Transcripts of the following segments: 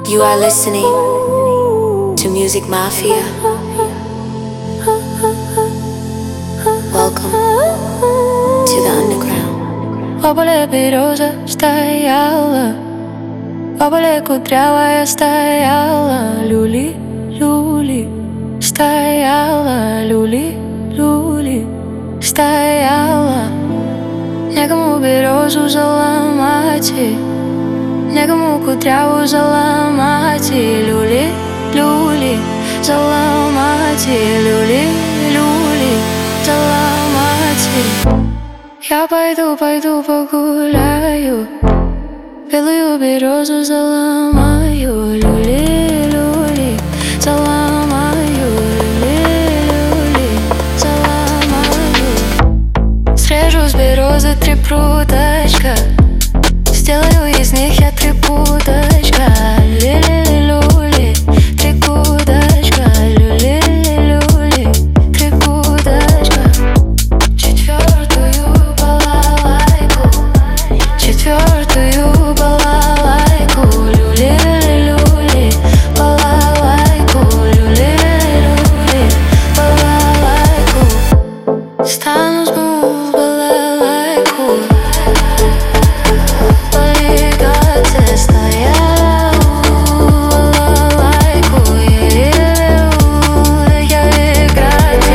You are listening to Music Mafia. Welcome to the underground. В поле береза стояла, по поле кудрявая стояла, люли, люли, стояла, люли, люли, стояла. Некому березу заломать, некому кудряву заломать, люли, люли, заломать, люли, люли, заломать. Я пойду погуляю, белую березу заломаю, люли, люли, заломаю, люли, люли, заломаю. Срежу с березы 3 пруточка, сделаю из них я 3 путочка, люли-люли, 3 кудочка, люли-люли, 3 кудочка. Четвертую балалайку, люли-люли, балалайку, люли-люли, балалайку. Стану смув балалайку, полигаться стоял балалайку, я играть.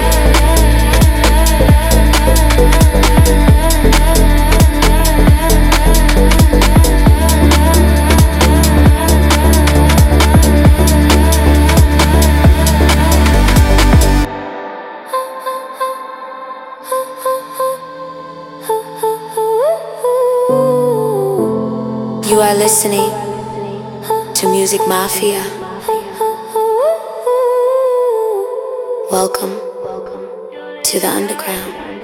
You are listening to Music Mafia. Welcome to the underground.